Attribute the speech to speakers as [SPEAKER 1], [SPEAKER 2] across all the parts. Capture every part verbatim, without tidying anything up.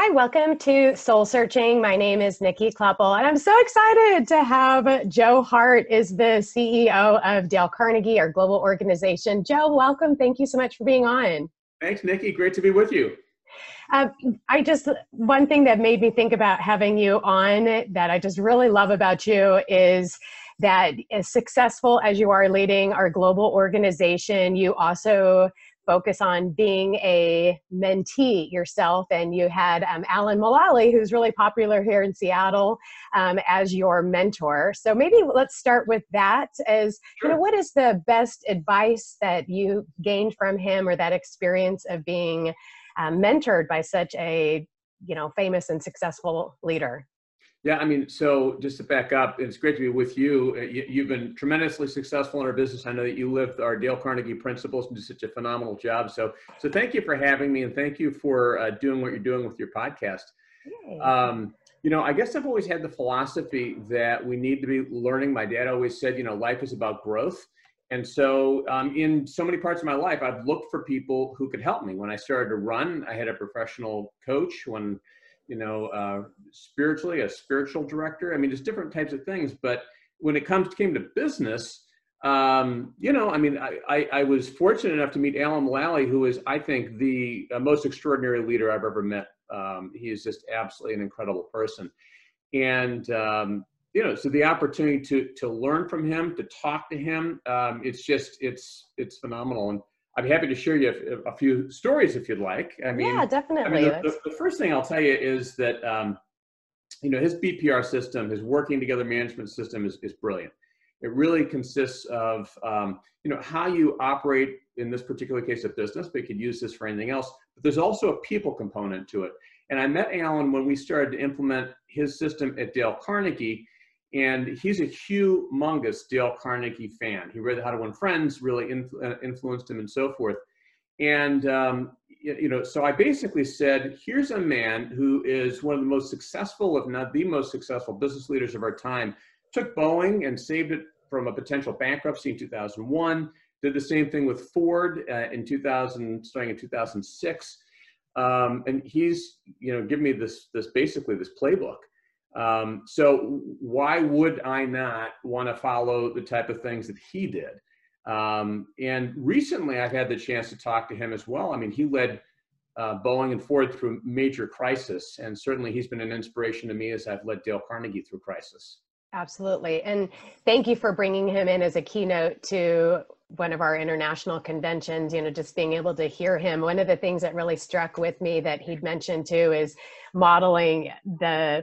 [SPEAKER 1] Hi, welcome to Soul Searching. My name is Nikki Kleppel, and I'm so excited to have Joe Hart is the C E O of Dale Carnegie, our global organization. Joe, welcome. Thank you so much for being on.
[SPEAKER 2] Thanks, Nikki. Great to be with you.
[SPEAKER 1] Uh, I just, one thing that made me think about having you on that I just really love about you is that as successful as you are leading our global organization, you also focus on being a mentee yourself. And you had um, Alan Mulally, who's really popular here in Seattle, um, as your mentor. So maybe let's start with that as,
[SPEAKER 2] Sure.
[SPEAKER 1] you know, what is the best advice that you gained from him or that experience of being um, mentored by such a, you know, famous and successful leader?
[SPEAKER 2] Yeah, I mean, so just to back up, it's great to be with you. you. You've been tremendously successful in our business. I know that you live our Dale Carnegie principles and do such a phenomenal job. So, so thank you for having me, and thank you for uh, doing what you're doing with your podcast. Um, you know, I guess I've always had the philosophy that we need to be learning. My dad always said, you know, life is about growth. And so um, in so many parts of my life, I've looked for people who could help me. When I started to run, I had a professional coach. When you know, uh, spiritually, a spiritual director. I mean, just different types of things. But when it comes came to business, um, you know, I mean, I, I, I was fortunate enough to meet Alan Mulally, who is, I think, the uh, most extraordinary leader I've ever met. Um, he is just absolutely an incredible person. And, um, you know, so the opportunity to to learn from him, to talk to him, um, it's just, it's, it's phenomenal. And I'm happy to share you a, a few stories if you'd like. I mean,
[SPEAKER 1] Yeah, definitely.
[SPEAKER 2] I mean, the, the, the first thing I'll tell you is that, um, you know, his B P R system, his working together management system is, is brilliant. It really consists of, um, you know, how you operate in this particular case of business, but you could use this for anything else. But there's also a people component to it. And I met Alan when we started to implement his system at Dale Carnegie. And he's a humongous Dale Carnegie fan. He read How to Win Friends, really influ- influenced him and so forth. And, um, you know, so I basically said, here's a man who is one of the most successful, if not the most successful business leaders of our time, took Boeing and saved it from a potential bankruptcy in two thousand one, did the same thing with Ford uh, in two thousand, starting in two thousand six. Um, and he's, you know, given me this, this basically this playbook. Um, so why would I not want to follow the type of things that he did? Um, and recently I've had the chance to talk to him as well. I mean, he led uh, Boeing and Ford through major crisis, and certainly he's been an inspiration to me as I've led Dale Carnegie through crisis.
[SPEAKER 1] Absolutely. And thank you for bringing him in as a keynote to one of our international conventions, you know, just being able to hear him. One of the things that really struck with me that he'd mentioned too is modeling the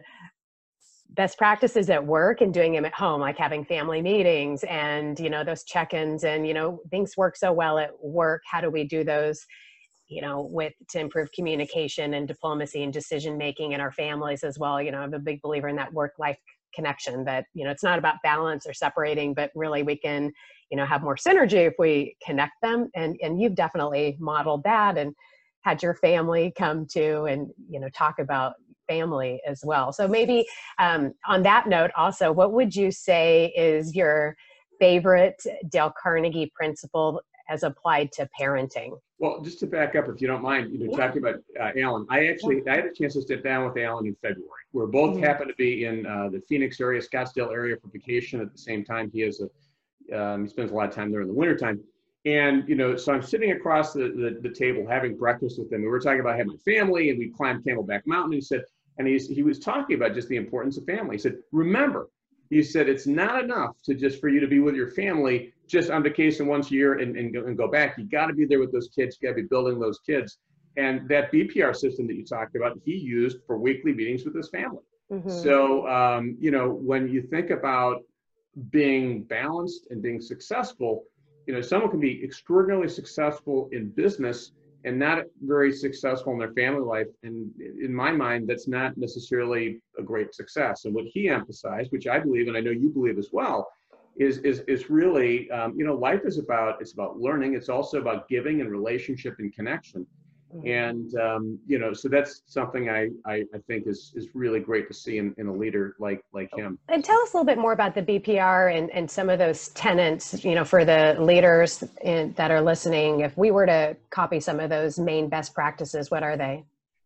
[SPEAKER 1] best practices at work and doing them at home, like having family meetings and, you know, those check-ins and, you know, things work so well at work. How do we do those, you know, with to improve communication and diplomacy and decision-making in our families as well? You know, I'm a big believer in that work-life connection that, you know, it's not about balance or separating, but really we can, you know, have more synergy if we connect them. And, and you've definitely modeled that and had your family come to and, you know, talk about family as well. So maybe um, on that note also, what would you say is your favorite Dale Carnegie principle as applied to parenting?
[SPEAKER 2] Well, just to back up, if you don't mind, you know,
[SPEAKER 1] Yeah.
[SPEAKER 2] talking about uh, Alan, I actually, I had a chance to sit down with Alan in February. We're both
[SPEAKER 1] Mhm.
[SPEAKER 2] happened to be in uh, the Phoenix area, Scottsdale area for vacation at the same time. He has a, um, he spends a lot of time there in the wintertime. And, you know, so I'm sitting across the, the, the table having breakfast with him. And we were talking about having a family, and we climbed Camelback Mountain. And he said, and he's, he was talking about just the importance of family. He said, remember, he said, it's not enough to just for you to be with your family just on vacation once a year and, and, go, and go back. You got to be there with those kids. You got to be building those kids. And that B P R system that you talked about, he used for weekly meetings with his family. Mm-hmm. So, um, you know, when you think about being balanced and being successful, you know, someone can be extraordinarily successful in business and not very successful in their family life. And in my mind, that's not necessarily a great success. And what he emphasized, which I believe, and I know you believe as well, is is is really, um, you know, life is about, it's about learning. It's also about giving and relationship and connection. And, um, you know, so that's something I, I, I think is, is really great to see in, in a leader like, like him.
[SPEAKER 1] And tell us a little bit more about the B P R and, and some of those tenets, you know, for the leaders in, that are listening. If we were to copy some of those main best practices, what are they?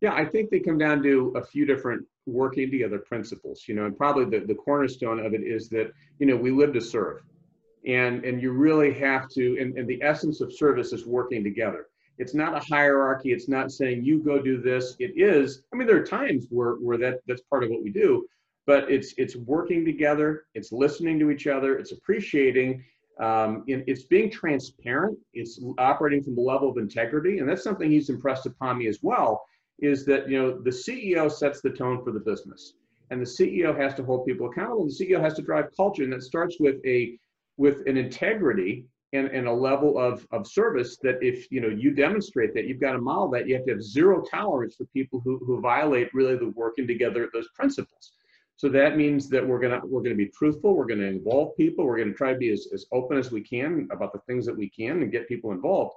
[SPEAKER 2] Yeah, I think they come down to a few different working together principles, you know, and probably the, the cornerstone of it is that, you know, we live to serve. And, and you really have to, and, and the essence of service is working together. It's not a hierarchy. It's not saying you go do this. It is, I mean, there are times where, where that, that's part of what we do, but it's, it's working together. It's listening to each other. It's appreciating. Um, it, it's being transparent. It's operating from a level of integrity. And that's something he's impressed upon me as well, is that, you know, the C E O sets the tone for the business. And the C E O has to hold people accountable. And the C E O has to drive culture. And that starts with a with an integrity and, and a level of, of service that if, you know, you demonstrate that, you've got to model that, you have to have zero tolerance for people who, who violate really the working together, those principles. So that means that we're gonna we're gonna be truthful, we're gonna involve people, we're gonna try to be as, as open as we can about the things that we can and get people involved.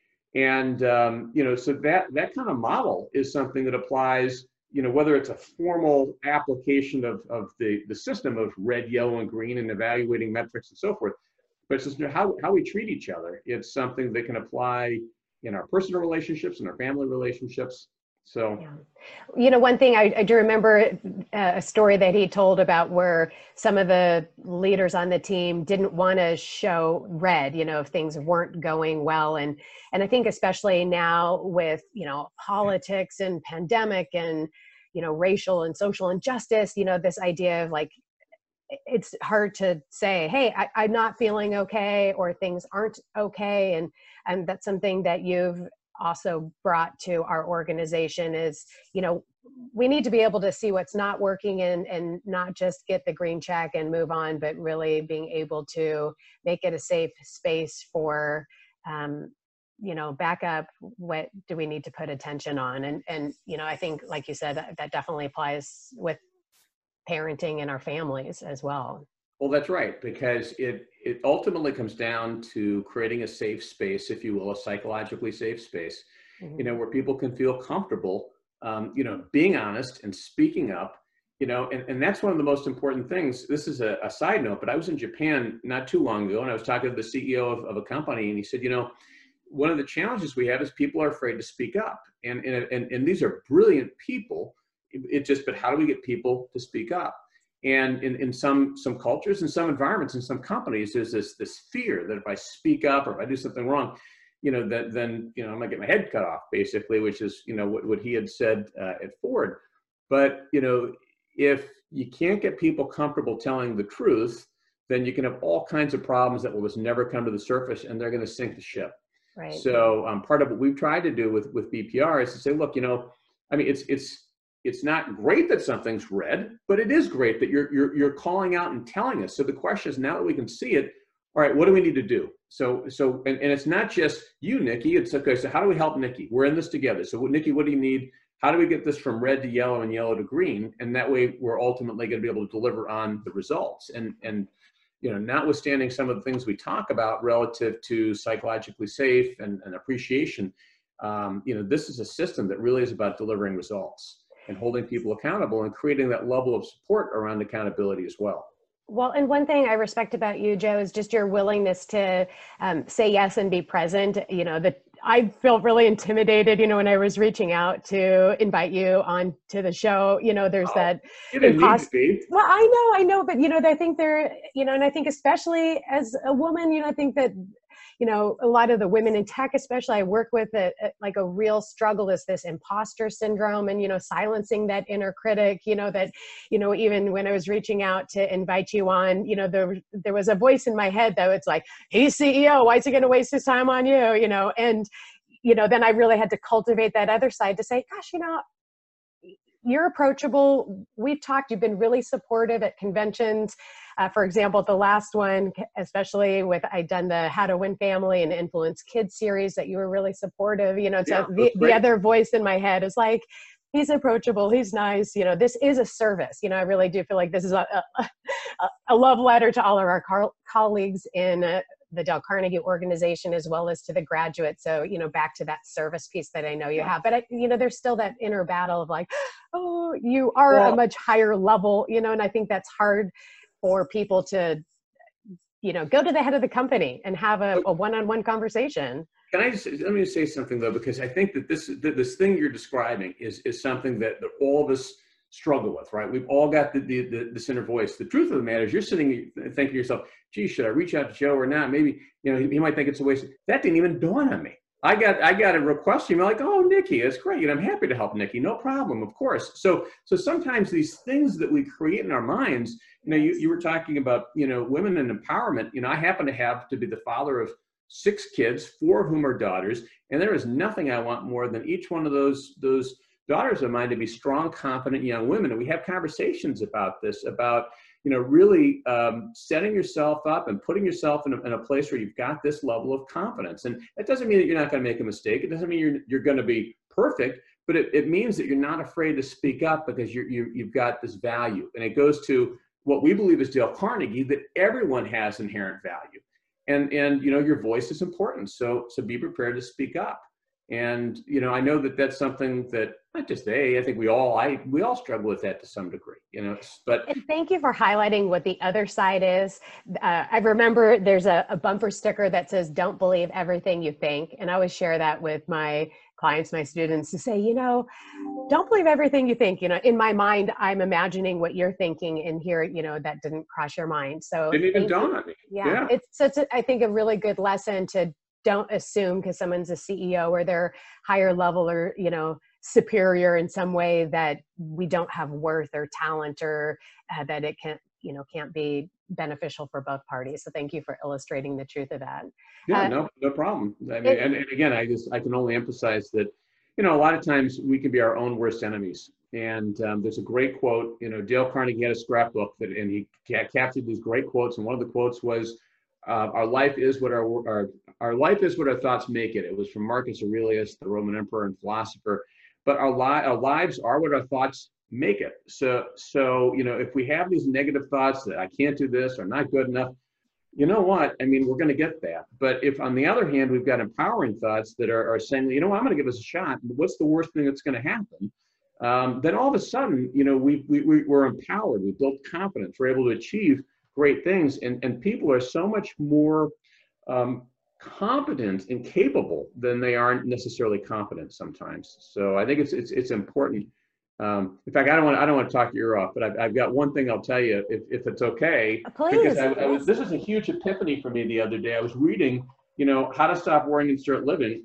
[SPEAKER 2] And um, you know, so that that kind of model is something that applies, you know, whether it's a formal application of, of the, the system of red, yellow, and green and evaluating metrics and so forth, but it's just how, how we treat each other. It's something that can apply in our personal relationships and our family relationships. So,
[SPEAKER 1] yeah. You know, one thing I, I do remember uh, a story that he told about where some of the leaders on the team didn't want to show red, you know, if things weren't going well. And, and I think especially now with, you know, politics and pandemic and, you know, racial and social injustice, you know, this idea of like, it's hard to say, hey, I, I'm not feeling okay, or things aren't okay. And, and that's something that you've also brought to our organization is, you know, we need to be able to see what's not working and, and not just get the green check and move on, but really being able to make it a safe space for, um, you know, back up, what do we need to put attention on? And, and, you know, I think, like you said, that, that definitely applies with parenting in our families as well.
[SPEAKER 2] Well, that's right, because it, it ultimately comes down to creating a safe space, if you will, a psychologically safe space, mm-hmm. you know, where people can feel comfortable, um, you know, being honest and speaking up, you know, and, and that's one of the most important things. This is a, a side note, but I was in Japan not too long ago, and I was talking to the C E O of, of a company, and he said, you know, one of the challenges we have is people are afraid to speak up. And, and, and, and these are brilliant people. It, it just, but how do we get people to speak up? And in, in some some cultures, in some environments, in some companies, there's this this fear that if I speak up or if I do something wrong, you know, that then, you know, I'm gonna get my head cut off, basically, which is, you know, what, what he had said uh, at Ford. But, you know, if you can't get people comfortable telling the truth, then you can have all kinds of problems that will just never come to the surface, and they're gonna sink the ship.
[SPEAKER 1] Right.
[SPEAKER 2] So um, part of what we've tried to do with, with B P R is to say, look, you know, I mean, it's it's It's not great that something's red, but it is great that you're, you're, you're calling out and telling us. So the question is, now that we can see it, all right, what do we need to do? So, so and, and it's not just you, Nikki. It's okay, so how do we help Nikki? We're in this together. So Nikki, what do you need? How do we get this from red to yellow and yellow to green? And that way we're ultimately going to be able to deliver on the results. And, and you know, notwithstanding some of the things we talk about relative to psychologically safe and, and appreciation, um, you know, this is a system that really is about delivering results and holding people accountable and creating that level of support around accountability as well.
[SPEAKER 1] Well, and one thing I respect about you, Joe, is just your willingness to um, say yes and be present. You know, that I felt really intimidated, you know, when I was reaching out to invite you on to the show. You know, there's oh, that.
[SPEAKER 2] You didn't need to be.
[SPEAKER 1] Well, I know, I know, but you know, I think there, you know, and I think especially as a woman, you know, I think that, you know, a lot of the women in tech, especially I work with, it, like a real struggle is this imposter syndrome and, you know, silencing that inner critic, you know, that, you know, even when I was reaching out to invite you on, you know, there, there was a voice in my head that was like, he's C E O, why is he going to waste his time on you? You know, and, you know, then I really had to cultivate that other side to say, gosh, you know, you're approachable. We've talked, you've been really supportive at conventions. Uh, for example, the last one, especially with, I'd done the How to Win Family and Influence Kids series, that you were really supportive, you know, so yeah, the, the other voice in my head is like, he's approachable, he's nice, you know, this is a service. You know, I really do feel like this is a, a, a love letter to all of our co- colleagues in uh, the Dale Carnegie organization, as well as to the graduates. So, you know, back to that service piece that I know you have, but I, you know, there's still that inner battle of like, oh, you are well, a much higher level, you know, and I think that's hard for people to, you know, go to the head of the company and have a, a one-on-one conversation.
[SPEAKER 2] Can I just, let me just say something though, because I think that this, that this thing you're describing is, is something that, that all of us struggle with, right? We've all got the, the, the, this inner voice. The truth of the matter is you're sitting thinking to yourself, gee, should I reach out to Joe or not? Maybe, you know, he, he might think it's a waste. That didn't even dawn on me. I got, I got a request email like, oh, Nikki, that's great. And I'm happy to help Nikki. No problem, of course. So, so sometimes these things that we create in our minds, you know, you, you were talking about, you know, women and empowerment. You know, I happen to have to be the father of six kids, four of whom are daughters. And there is nothing I want more than each one of those, those daughters of mine to be strong, confident young women. And we have conversations about this, about, you know, really um, setting yourself up and putting yourself in a, in a place where you've got this level of confidence. And that doesn't mean that you're not going to make a mistake. It doesn't mean you're, you're going to be perfect, but it, it means that you're not afraid to speak up because you're, you, you've got this value. And it goes to what we believe is Dale Carnegie, that everyone has inherent value. And, and, you know, your voice is important. So, so be prepared to speak up. And, you know, I know that that's something that not just they, I think we all, I, we all struggle with that to some degree, you know, but.
[SPEAKER 1] And thank you for highlighting what the other side is. Uh, I remember there's a, a bumper sticker that says, don't believe everything you think. And I always share that with my clients, my students, to say, you know, don't believe everything you think. You know, in my mind, I'm imagining what you're thinking, and here, you know, that didn't cross your mind. So
[SPEAKER 2] didn't even dawn on me.
[SPEAKER 1] Yeah,
[SPEAKER 2] yeah.
[SPEAKER 1] It's such a, I think, a really good lesson to don't assume because someone's a C E O or they're higher level or, you know, superior in some way that we don't have worth or talent, or uh, that it can't, you know, can't be beneficial for both parties. So thank you for illustrating the truth of that.
[SPEAKER 2] Yeah,
[SPEAKER 1] uh,
[SPEAKER 2] no, no problem. I mean,
[SPEAKER 1] it,
[SPEAKER 2] and, and again, I just, I can only emphasize that, you know, a lot of times we can be our own worst enemies. And um, there's a great quote, you know, Dale Carnegie had a scrapbook that, and he ca- captured these great quotes. And one of the quotes was, uh, our life is what our, our, our life is what our thoughts make it. It was from Marcus Aurelius, the Roman emperor and philosopher. But our, li- our lives are what our thoughts make it. So, so, you know, if we have these negative thoughts that I can't do this or not good enough, you know what? I mean, we're going to get that. But if on the other hand, we've got empowering thoughts that are, are saying, you know, I'm going to give us a shot. What's the worst thing that's going to happen? Um, then all of a sudden, you know, we, we, we're empowered. We've built confidence. We're able to achieve great things. And, and people are so much more um, competent and capable than they aren't necessarily confident sometimes. So I think it's, it's, it's important. Um, in fact, I don't want I don't want to talk your ear off, but I've, I've got one thing I'll tell you, if, if it's okay.
[SPEAKER 1] Please.
[SPEAKER 2] Because I, I was, this is a huge epiphany for me the other day. I was reading, you know, How to Stop Worrying and Start Living.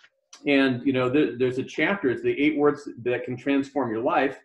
[SPEAKER 2] And, you know, there, there's a chapter, it's the eight words that can transform your life.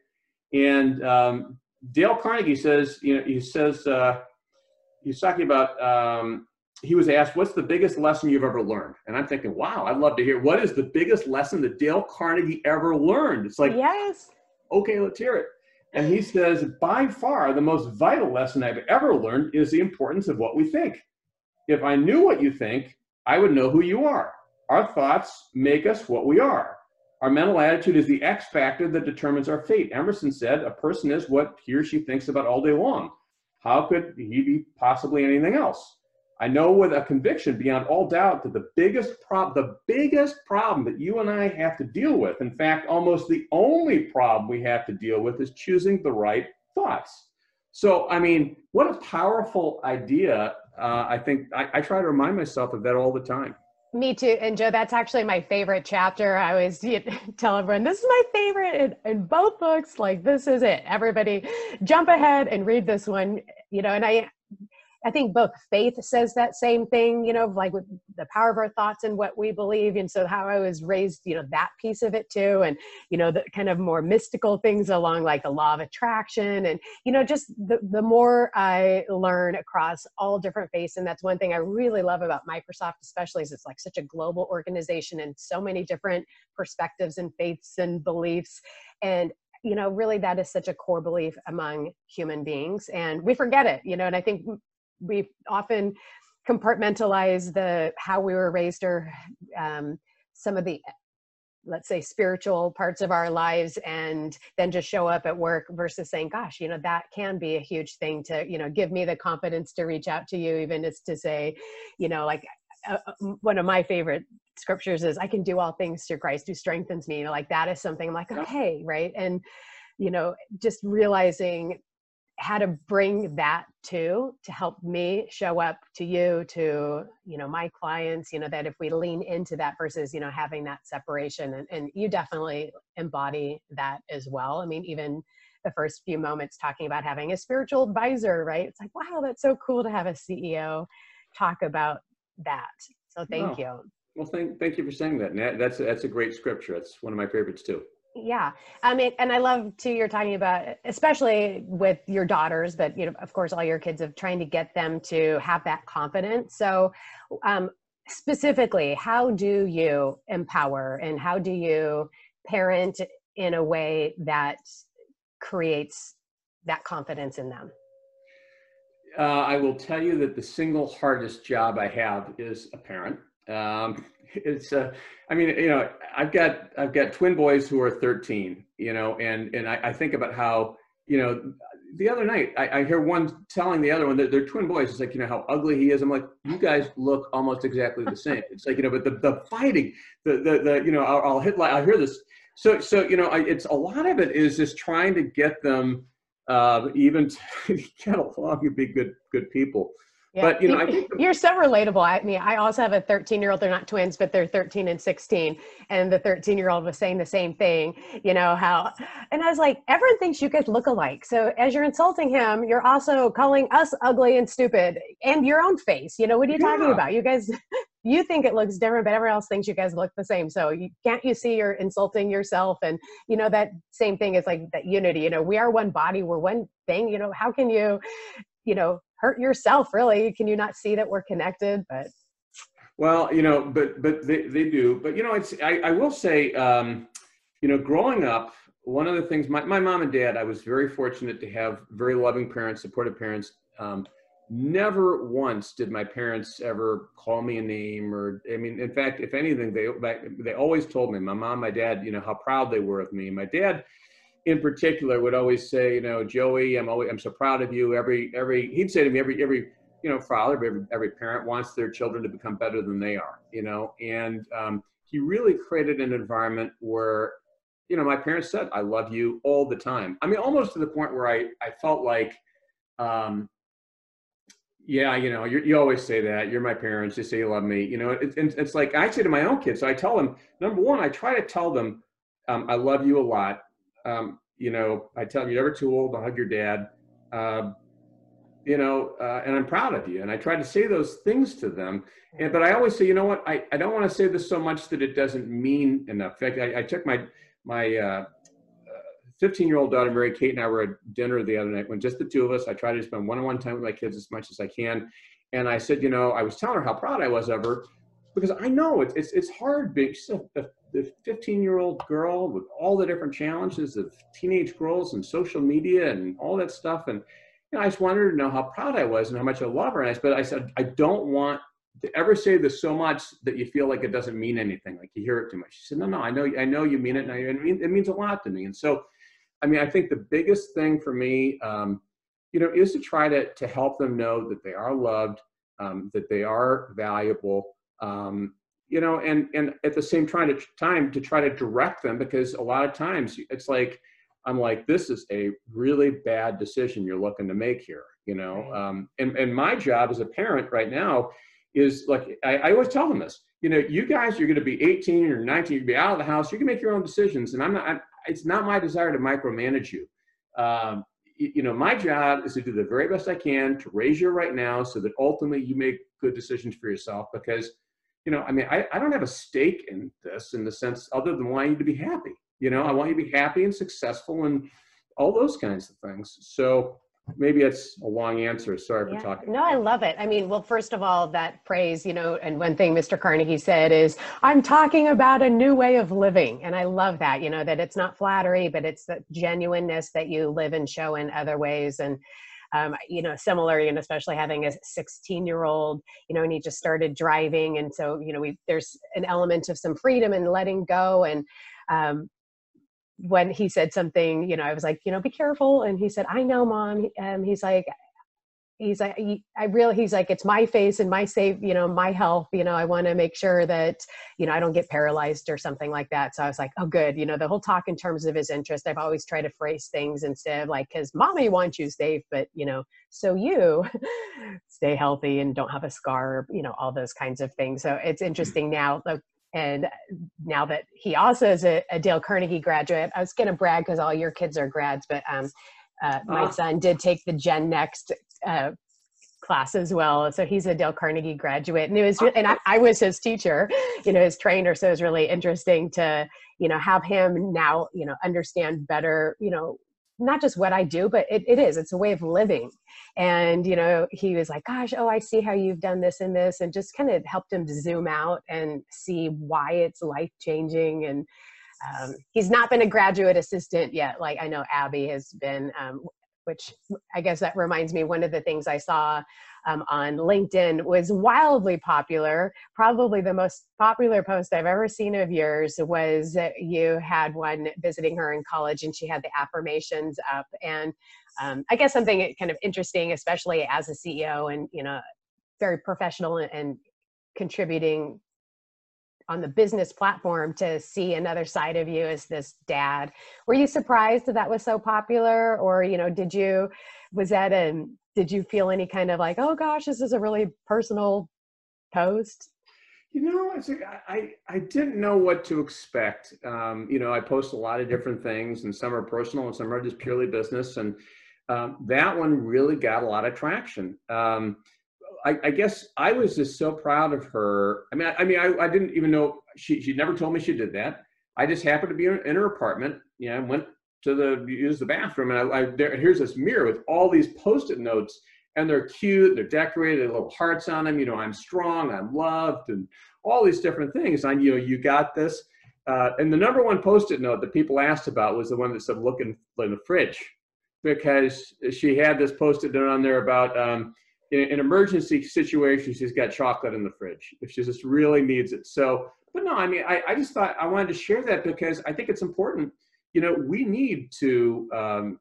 [SPEAKER 2] And um, Dale Carnegie says, you know, he says, uh, he's talking about, um, he was asked, what's the biggest lesson you've ever learned? And I'm thinking, wow, I'd love to hear, what is the biggest lesson that Dale Carnegie ever learned? It's like,
[SPEAKER 1] yes.
[SPEAKER 2] Okay, let's hear it. And he says, by far, the most vital lesson I've ever learned is the importance of what we think. If I knew what you think, I would know who you are. Our thoughts make us what we are. Our mental attitude is the X factor that determines our fate. Emerson said, a person is what he or she thinks about all day long. How could he be possibly anything else? I know with a conviction beyond all doubt that the biggest prob- the biggest problem that you and I have to deal with, in fact, almost the only problem we have to deal with, is choosing the right thoughts. So, I mean, what a powerful idea. Uh, I think I, I try to remind myself of that all the time.
[SPEAKER 1] Me too. And Joe, that's actually my favorite chapter. I always you know, tell everyone, this is my favorite in, in both books. Like, this is it. Everybody jump ahead and read this one, you know, and I, I think both faith says that same thing, you know, like with the power of our thoughts and what we believe. And so how I was raised, you know, that piece of it too. And, you know, the kind of more mystical things along like the law of attraction. And, you know, just the, the more I learn across all different faiths. And that's one thing I really love about Microsoft, especially, is it's like such a global organization and so many different perspectives and faiths and beliefs. And you know, really that is such a core belief among human beings, and we forget it, you know, and I think we often compartmentalize the how we were raised or um, some of the, let's say, spiritual parts of our lives, and then just show up at work versus saying, gosh, you know, that can be a huge thing to, you know, give me the confidence to reach out to you, even as to say, you know, like uh, one of my favorite scriptures is, I can do all things through Christ who strengthens me. You know, like that is something I'm like, okay, right. And, you know, just realizing how to bring that to, to help me show up to you, to, you know, my clients, you know, that if we lean into that versus, you know, having that separation, and, and you definitely embody that as well. I mean, even the first few moments talking about having a spiritual advisor, right? It's like, wow, that's so cool to have a C E O talk about that. So thank
[SPEAKER 2] Oh,
[SPEAKER 1] you.
[SPEAKER 2] well, thank, thank you for saying that. And that- that's, that's a great scripture. It's one of my favorites too.
[SPEAKER 1] Yeah. I mean, and I love too, you're talking about, especially with your daughters, that, you know, of course, all your kids, of trying to get them to have that confidence. So um, specifically, how do you empower and how do you parent in a way that creates that confidence in them?
[SPEAKER 2] Uh, I will tell you that the single hardest job I have is a parent. Um, it's, uh, I mean, you know, I've got, I've got twin boys who are thirteen, you know, and, and I, I think about how, you know, the other night I, I hear one telling the other one that they're twin boys. It's like, you know, how ugly he is. I'm like, you guys look almost exactly the same. It's like, you know, but the, the fighting, the, the, the, you know, I'll, I'll hit, I hear this. So, so, you know, I, it's a lot of it is just trying to get them, uh, even to get along and be good, good people.
[SPEAKER 1] Yeah,
[SPEAKER 2] But, you know, I think the,
[SPEAKER 1] you're so relatable. I mean, I also have a thirteen year old, they're not twins, but they're thirteen and sixteen. And the thirteen year old was saying the same thing, you know, how, and I was like, everyone thinks you guys look alike. So as you're insulting him, you're also calling us ugly and stupid and your own face. You know, what are you
[SPEAKER 2] yeah.
[SPEAKER 1] talking about? You guys, you think it looks different, but everyone else thinks you guys look the same. So you can't, you see you're insulting yourself. And, you know, that same thing is like that unity, you know, we are one body, we're one thing, you know, how can you, you know, hurt yourself, really? Can you not see that we're connected? But
[SPEAKER 2] well, you know, but but they, they do. But, you know, it's I, I will say, um, you know, growing up, one of the things, my, my mom and dad, I was very fortunate to have very loving parents, supportive parents. Um, never once did my parents ever call me a name, or, I mean, in fact, if anything, they they always told me, my mom, my dad, you know, how proud they were of me. My dad, in particular, would always say, you know, Joey, I'm always, I'm so proud of you. Every, every, he'd say to me, every, every, you know, father, every, every parent wants their children to become better than they are, you know, and um, he really created an environment where, you know, my parents said, I love you all the time. I mean, almost to the point where I, I felt like, um, yeah, you know, you you always say that. You're my parents. You say you love me. You know, it, it, it's like I say to my own kids. So I tell them, number one, I try to tell them, um, I love you a lot. Um, you know, I tell them you're never too old to hug your dad. Uh, you know, uh, and I'm proud of you. And I try to say those things to them. And but I always say, you know what? I, I don't want to say this so much that it doesn't mean enough. In fact, I, I took my my uh, fifteen-year-old daughter, Mary Kate, and I were at dinner the other night when just the two of us. I try to spend one-on-one time with my kids as much as I can. And I said, you know, I was telling her how proud I was of her, because I know it's it's, it's hard being a fifteen-year-old girl with all the different challenges of teenage girls and social media and all that stuff. And you know, I just wanted her to know how proud I was and how much I love her. And I, but I said, I don't want to ever say this so much that you feel like it doesn't mean anything, like you hear it too much. She said, no, no, I know, I know you mean it, and I, it, mean, it means a lot to me. And so, I mean, I think the biggest thing for me, um, you know, is to try to to help them know that they are loved, um, that they are valuable, um, you know, and and at the same trying to, time to try to direct them, because a lot of times it's like, I'm like, this is a really bad decision you're looking to make here, you know,
[SPEAKER 1] right.
[SPEAKER 2] um, and and my job as a parent right now is like, I, I always tell them this, you know, you guys, you're going to be eighteen or nineteen, you'll be out of the house, you can make your own decisions, and I'm not. I'm, it's not my desire to micromanage you. Um, you. You know, my job is to do the very best I can to raise you right now so that ultimately you make good decisions for yourself. Because, you know, I mean, I, I don't have a stake in this in the sense other than wanting you to be happy. You know, I want you to be happy and successful and all those kinds of things. So maybe it's a long answer. Sorry
[SPEAKER 1] Yeah.
[SPEAKER 2] for talking.
[SPEAKER 1] No, I love it. I mean, well, first of all, that praise, you know, and one thing Mister Carnegie said is, I'm talking about a new way of living. And I love that, you know, that it's not flattery, but it's the genuineness that you live and show in other ways. And, um, you know, similar, and especially having a sixteen year old, you know, and he just started driving. And so, you know, we, there's an element of some freedom and letting go. And, um, when he said something, you know, I was like, you know, be careful. And he said, I know, Mom. Um, he's like, he's like, he, I really, he's like, it's my face and my safe, you know, my health, you know, I want to make sure that, you know, I don't get paralyzed or something like that. So I was like, oh, good. You know, the whole talk in terms of his interest, I've always tried to phrase things instead of like, cause mommy wants you safe, but you know, so you stay healthy and don't have a scar, you know, all those kinds of things. So it's interesting now. Like, and now that he also is a, a Dale Carnegie graduate, I was going to brag because all your kids are grads, but um, uh, my son did take the Gen Next uh, class as well. So he's a Dale Carnegie graduate, and it was, and I, I was his teacher, you know, his trainer. So it was really interesting to, you know, have him now, you know, understand better, you know, not just what I do, but it, it is, it's a way of living. And, you know, he was like, gosh, oh, I see how you've done this and this, and just kind of helped him to zoom out and see why it's life changing. And um, he's not been a graduate assistant yet. Like I know Abby has been, um, which I guess that reminds me, one of the things I saw um, on LinkedIn was wildly popular. Probably the most popular post I've ever seen of yours was that you had one visiting her in college and she had the affirmations up. And um, I guess something kind of interesting, especially as a C E O and, you know, very professional and, and contributing on the business platform, to see another side of you as this dad. Were you surprised that that was so popular? Or, you know, did you, was that a, did you feel any kind of like, oh gosh, this is a really personal post?
[SPEAKER 2] You know, it's like, I, I didn't know what to expect. Um, you know, I post a lot of different things, and some are personal and some are just purely business. And um, that one really got a lot of traction. Um, I, I guess I was just so proud of her. I mean, I, I mean, I, I didn't even know she, she never told me she did that. I just happened to be in, in her apartment. You know, I went to the, use the bathroom, and I, I there, here's this mirror with all these Post-it notes, and they're cute. They're decorated, little hearts on them. You know, I'm strong, I'm loved, and all these different things. And, you know, you got this. Uh, and the number one Post-it note that people asked about was the one that said, look in, in the fridge, because she had this Post-it note on there about, um, in an emergency situation, she's got chocolate in the fridge if she just really needs it. So, but no, I mean, I, I just thought I wanted to share that because I think it's important. You know, we need to, um,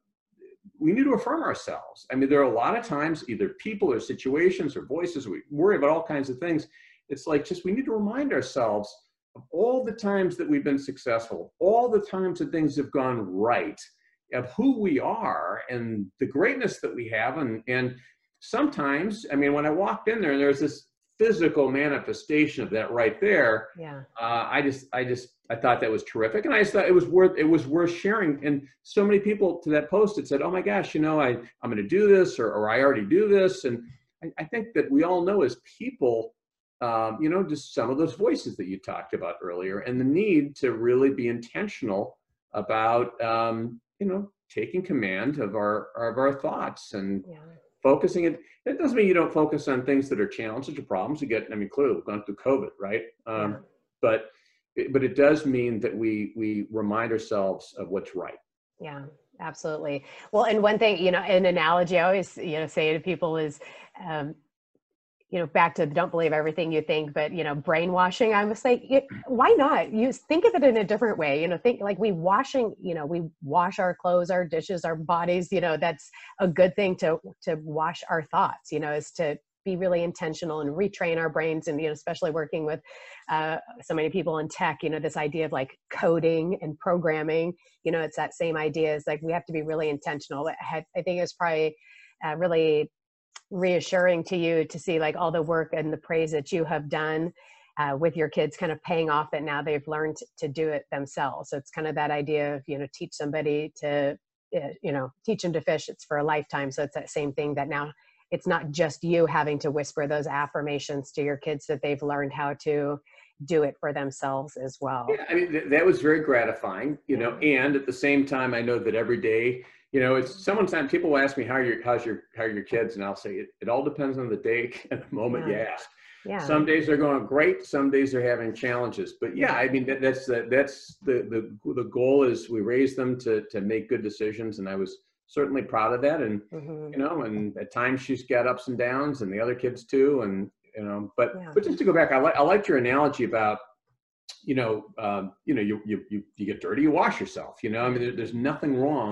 [SPEAKER 2] we need to affirm ourselves. I mean, there are a lot of times, either people or situations or voices, we worry about all kinds of things. It's like, just, we need to remind ourselves of all the times that we've been successful, all the times that things have gone right, of who we are and the greatness that we have. And, and, sometimes, I mean, when I walked in there and there's this physical manifestation of that right there,
[SPEAKER 1] yeah,
[SPEAKER 2] uh, I just, I just, I thought that was terrific. And I just thought it was worth, it was worth sharing. And so many people to that post had said, oh my gosh, you know, I, I'm going to do this, or, or I already do this. And I, I think that we all know as people, um, you know, just some of those voices that you talked about earlier, and the need to really be intentional about, um, you know, taking command of our, of our thoughts and, yeah. Focusing it, it doesn't mean you don't focus on things that are challenges or problems. You get, I mean, clearly we've gone through COVID, right? Um, yeah. But, but it does mean that we, we remind ourselves of what's right.
[SPEAKER 1] Yeah, absolutely. Well, and one thing, you know, an analogy I always, you know, say to people is, um, you know, back to don't believe everything you think, but, you know, brainwashing, I was like, why not? You think of it in a different way, you know, think like we washing, you know, we wash our clothes, our dishes, our bodies, you know, that's a good thing to, to wash our thoughts, you know, is to be really intentional and retrain our brains. And, you know, especially working with uh, so many people in tech, you know, this idea of like coding and programming, you know, it's that same idea. It's like, we have to be really intentional. I think it's probably uh, really reassuring to you to see like all the work and the praise that you have done uh, with your kids kind of paying off, that now they've learned to do it themselves. So it's kind of that idea of, you know, teach somebody to, uh, you know, teach them to fish. It's for a lifetime. So it's that same thing, that now it's not just you having to whisper those affirmations to your kids, that they've learned how to do it for themselves as well.
[SPEAKER 2] Yeah, I mean, th- that was very gratifying, you know, yeah. And at the same time, I know that every day, you know, it's sometimes people will ask me, how are your, how's your, how are your kids? And I'll say, it, it all depends on the day and the moment yeah. you ask. Yeah. Some days they're going great. Some days they're having challenges, but yeah, I mean, that, that's, the, that's the, the, the goal is we raise them to, to make good decisions. And I was certainly proud of that. And, mm-hmm. you know, and at times she's got ups and downs, and the other kids too. And, you know, but, yeah. but just to go back, I like, I liked your analogy about, you know, um, you know, you, you, you, you get dirty, you wash yourself, you know, I mean, there, there's nothing wrong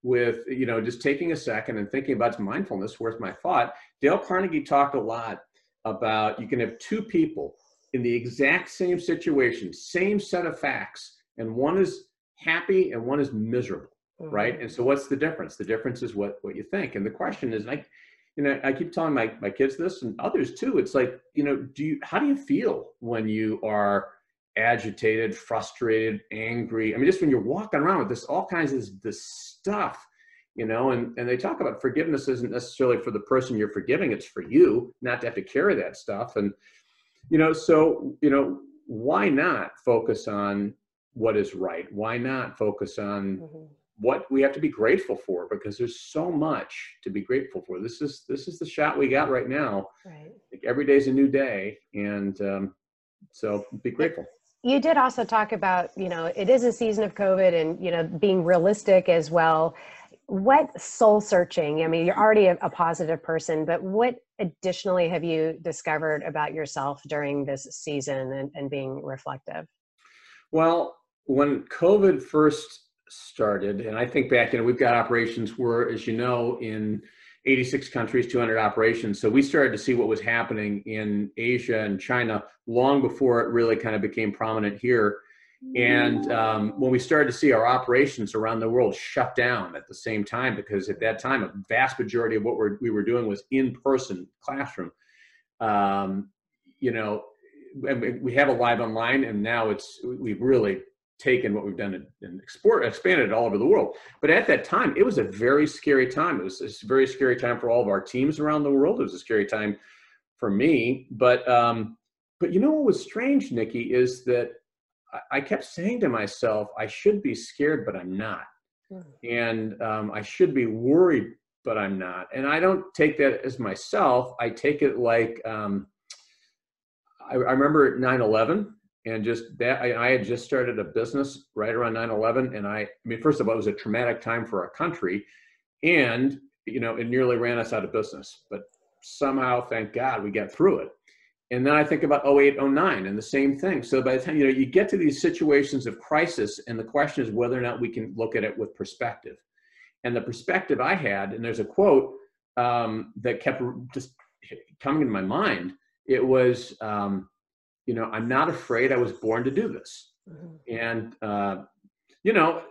[SPEAKER 2] with, you know, just taking a second and thinking about mindfulness. Where's my thought? Dale Carnegie talked a lot about you can have two people in the exact same situation, same set of facts, and one is happy and one is miserable, mm-hmm. right? And so what's the difference? The difference is what, what you think. And the question is, like, you know, I keep telling my, my kids this and others too. It's like, you know, do you, how do you feel when you are agitated, frustrated, angry? I mean, just when you're walking around with this, all kinds of this, this stuff, you know, and, and they talk about forgiveness isn't necessarily for the person you're forgiving. It's for you not to have to carry that stuff. And, you know, so, you know, why not focus on what is right? Why not focus on mm-hmm. what we have to be grateful for? Because there's so much to be grateful for. This is, this is the shot we got right now.
[SPEAKER 1] Right.
[SPEAKER 2] Like every day's a new day. And um, so be grateful.
[SPEAKER 1] You did also talk about, you know, it is a season of COVID and, you know, being realistic as well. What soul searching, I mean, you're already a, a positive person, but what additionally have you discovered about yourself during this season and, and being reflective?
[SPEAKER 2] Well, when COVID first started, and I think back, you know, we've got operations where, as you know, in eighty-six countries, two hundred operations. So we started to see what was happening in Asia and China long before it really kind of became prominent here. And um, when we started to see our operations around the world shut down at the same time, because at that time, a vast majority of what we're, we were doing was in-person classroom. Um, you know, we have it live online, and now it's, we've really taken what we've done and, and export, expanded it all over the world. But at that time, it was a very scary time. It was a very scary time for all of our teams around the world. It was a scary time for me. But, um, but you know what was strange, Nikki, is that I kept saying to myself, I should be scared, but I'm not. Mm. And um, I should be worried, but I'm not. And I don't take that as myself. I take it like, um, I, I remember nine eleven, and just that, I, I had just started a business right around nine eleven. And I, I mean, first of all, it was a traumatic time for our country, and, you know, it nearly ran us out of business, but somehow, thank God, we got through it. And then I think about oh eight, oh nine, and the same thing. So by the time, you know, you get to these situations of crisis, and the question is whether or not we can look at it with perspective. And the perspective I had, and there's a quote um, that kept just coming into my mind. It was, um, you know, I'm not afraid, I was born to do this. Mm-hmm. And, uh, you know,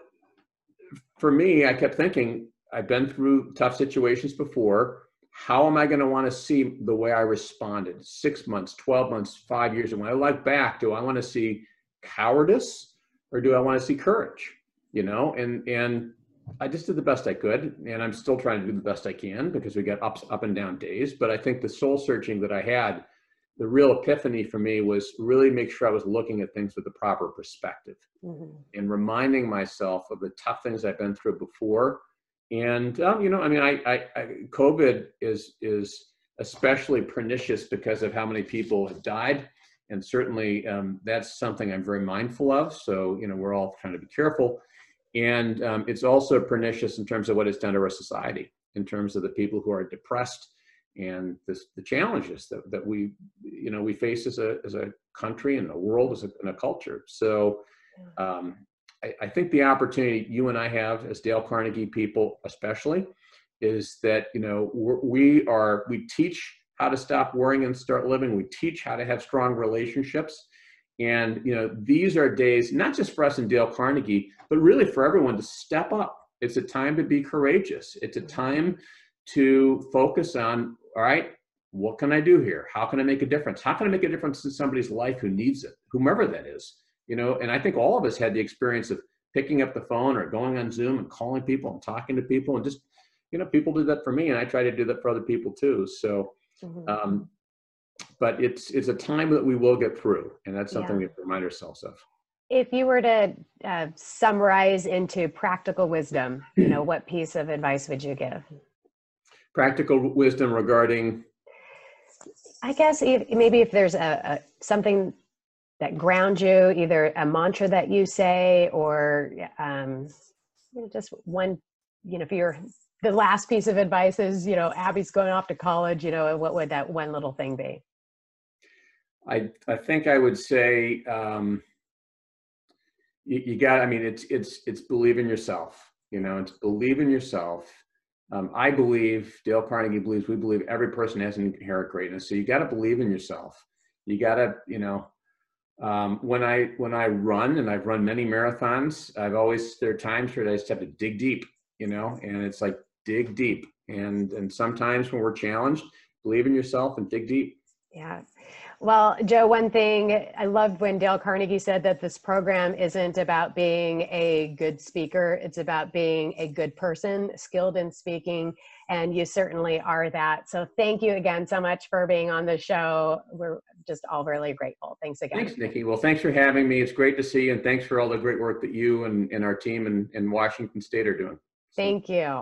[SPEAKER 2] for me, I kept thinking, I've been through tough situations before. How am I going to want to see the way I responded six months, twelve months, five years? And when I look back, do I want to see cowardice or do I want to see courage? You know, and, and I just did the best I could, and I'm still trying to do the best I can because we got ups, up and down days. But I think the soul searching that I had, the real epiphany for me was really make sure I was looking at things with the proper perspective, mm-hmm. and reminding myself of the tough things I've been through before. And, um, you know, I mean, I, I, I, COVID is, is especially pernicious because of how many people have died. And certainly um, that's something I'm very mindful of. So, you know, we're all trying to be careful. And um, it's also pernicious in terms of what it's done to our society, in terms of the people who are depressed and this, the challenges that, that we, you know, we face as a, as a country and a world, as a, and a culture. So, um, I, I think the opportunity you and I have as Dale Carnegie people, especially, is that, you know, we're, we are, we teach how to stop worrying and start living. We teach how to have strong relationships. And, you know, these are days, not just for us in Dale Carnegie, but really for everyone to step up. It's a time to be courageous. It's a time to focus on, all right, what can I do here? How can I make a difference? How can I make a difference in somebody's life who needs it, whomever that is? You know, and I think all of us had the experience of picking up the phone or going on Zoom and calling people and talking to people, and just, you know, people did that for me, and I try to do that for other people too. So, mm-hmm. um, but it's it's a time that we will get through, and that's something yeah. we have to remind ourselves of.
[SPEAKER 1] If you were to uh, summarize into practical wisdom, you know, what piece of advice would you give?
[SPEAKER 2] Practical wisdom regarding,
[SPEAKER 1] I guess if, maybe if there's a, a something that grounds you, either a mantra that you say, or um, you know, just one, you know, if you're, the last piece of advice is, you know, Abby's going off to college, you know, what would that one little thing be?
[SPEAKER 2] I, I think I would say, um, you, you got, I mean, it's, it's, it's believe in yourself. you know, and to believe in yourself. Um, I believe, Dale Carnegie believes, we believe every person has an inherent greatness. So you got to believe in yourself. You got to, you know, um, when I, when I run, and I've run many marathons, I've always, there are times where I just have to dig deep, you know, and it's like, dig deep. And, and sometimes when we're challenged, believe in yourself and dig deep.
[SPEAKER 1] Yeah. Well, Joe, one thing I loved when Dale Carnegie said that this program isn't about being a good speaker. It's about being a good person, skilled in speaking. And you certainly are that. So thank you again so much for being on the show. We're just all really grateful. Thanks again.
[SPEAKER 2] Thanks, Nikki. Well, thanks for having me. It's great to see you. And thanks for all the great work that you and, and our team in, in Washington State are doing. So.
[SPEAKER 1] Thank you.